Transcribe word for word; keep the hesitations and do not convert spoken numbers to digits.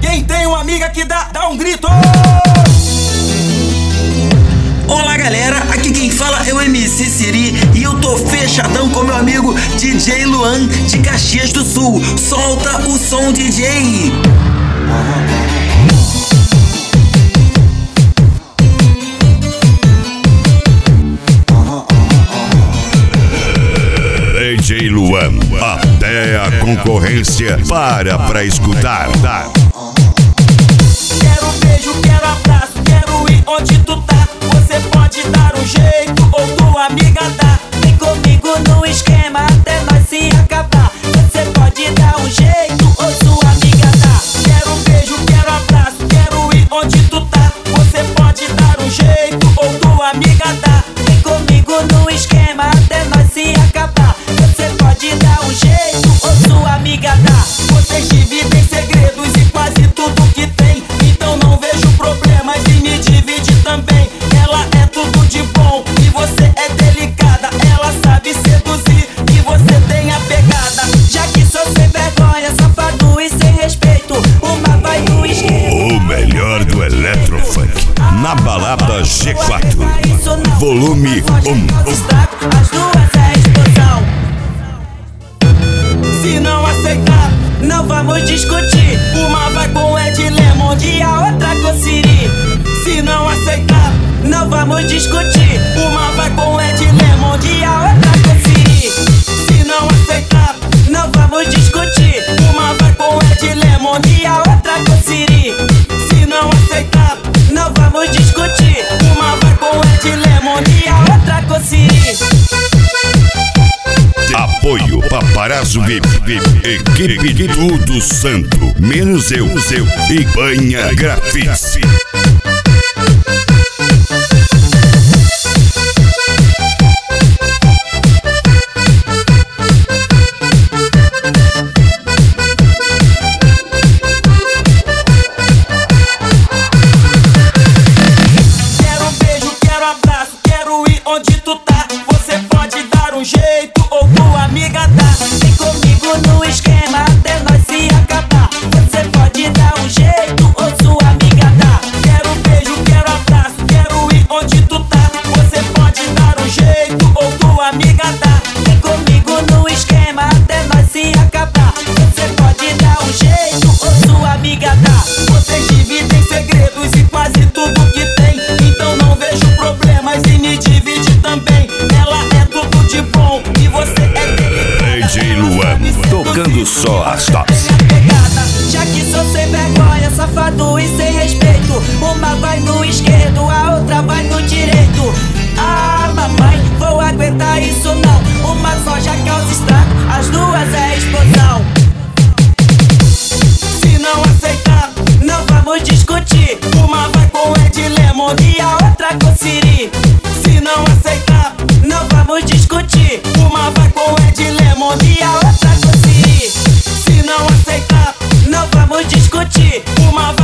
Quem tem uma amiga que dá, dá um grito. Olá galera, aqui quem fala é o M C Siri e eu tô fechadão com meu amigo D J Luan de Caxias do Sul. Solta o som, D J. D J Luan, até a concorrência para pra escutar. Quero beijo, quero abraço, quero ir onde tu tá. Você pode dar um jeito ou tua amiga dá. Vem comigo no esquema até nós se acabar. Você pode dar um jeito ou sua amiga dá. Quero beijo, quero abraço, quero ir onde tu tá. Você pode dar um jeito ou tua amiga dá. Vem comigo no esquema até nós se acabar. Você pode dar um jeito ou sua amiga dá. Vocês dividem segredos e quase tudo que tem. Então não vejo problemas em me dividir também. Ela é tudo de bom e você é delicada. Ela sabe seduzir e você tem a pegada. Já que sou sem vergonha, safado e sem respeito, uma vai no esquema. O melhor do Eletrofunk na balada G quatro, volume um. As duas é explosão. Se não aceitar, não vamos discutir. uma vai com Ed Lemond E a outra com Siri. Se não aceitar, não vamos discutir. uma vai com Ed Lemond E a outra com Siri. Se não aceitar, não vamos discutir. uma vai com Ed Lemond E a outra com Siri. Se não aceitar, não vamos discutir. uma vai com Ed Lemond E a outra com Siri. Apoio Paparazzo V I P, equipe de tudo santo, menos eu, eu e Banha Grafite. Quero beijo, quero abraço, quero ir onde tu tá. Você pode dar um jeito ou tua amiga dá. Vem comigo no esquema até nós se acabar. Você pode dar um jeito ou sua amiga dá. Quero beijo, quero abraço, quero ir onde tu tá. Você pode dar um jeito ou tua amiga dá. Vem comigo no esquema até nós se acabar. Você pode dar um jeito ou sua amiga dá. Vocês dividem segredos e quase tudo que tem. Então não vejo problemas em me dividir também. Ela é tudo de bom e você é delicada. D J Luan, tocando só as tops. Já que sou sem vergonha, safado e sem respeito, uma vai no esquerdo, a outra vai no direito. Ah, mamãe, vou aguentar isso não. Uma só já causa estrago, as duas é explosão. Se não aceitar, não vamos discutir. uma vai com Ed Lemond E a outra com Siri. Se não aceitar, não vamos discutir. uma vai com Ed Lemond E a outra com Siri. Se não aceitar, não vamos discutir. uma